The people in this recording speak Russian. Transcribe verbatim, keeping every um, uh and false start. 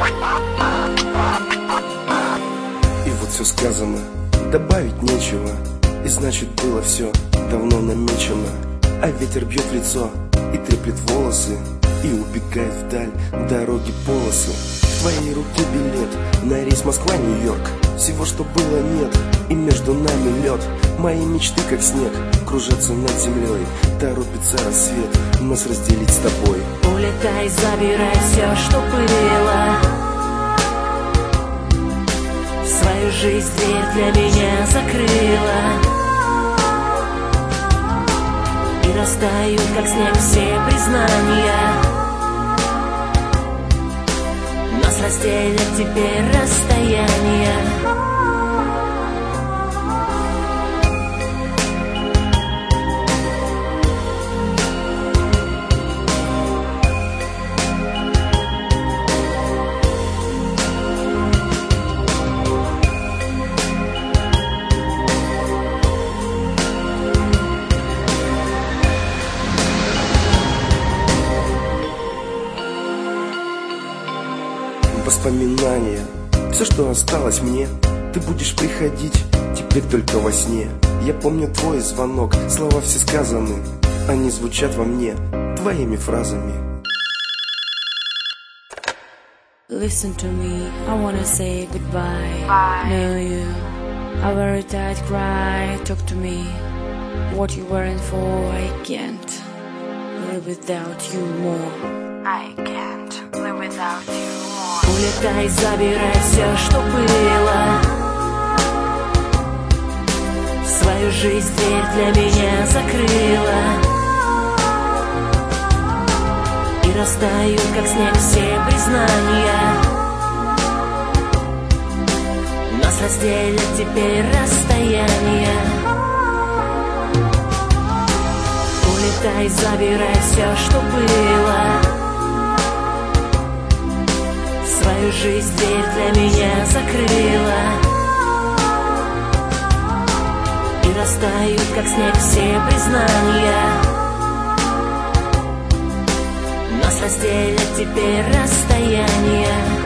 И вот все сказано, добавить нечего. И значит было все давно намечено. А ветер бьет в лицо и треплет волосы, и убегает вдаль дороги полосы. В твоей руке билет на рейс Москва-Нью-Йорк. Всего, что было, нет, и между нами лед. Мои мечты, как снег, кружатся над землей. Торопится рассвет нас разделить с тобой. Улетай, забирай все, что было. Свою жизнь дверь для меня закрыла. И растают, как снег, все признания. Нас разделят теперь расстояние. Воспоминания, все, что осталось мне. Ты будешь приходить теперь только во сне. Я помню твой звонок, слова все сказаны. Они звучат во мне твоими фразами. Listen to me, I wanna say goodbye. Bye. Know you, a very tight cry. Talk to me, what you weren't for. I can't live without you more. I can't live without you more. Улетай, забирай все, что было. Свою жизнь дверь для меня закрыла. И растают, как снег, все признания. Нас разделят теперь расстояние. Улетай, забирай все, что было. Свою жизнь дверь для меня закрыла. И растают, как снег, все признания. Нас разделят теперь расстояние.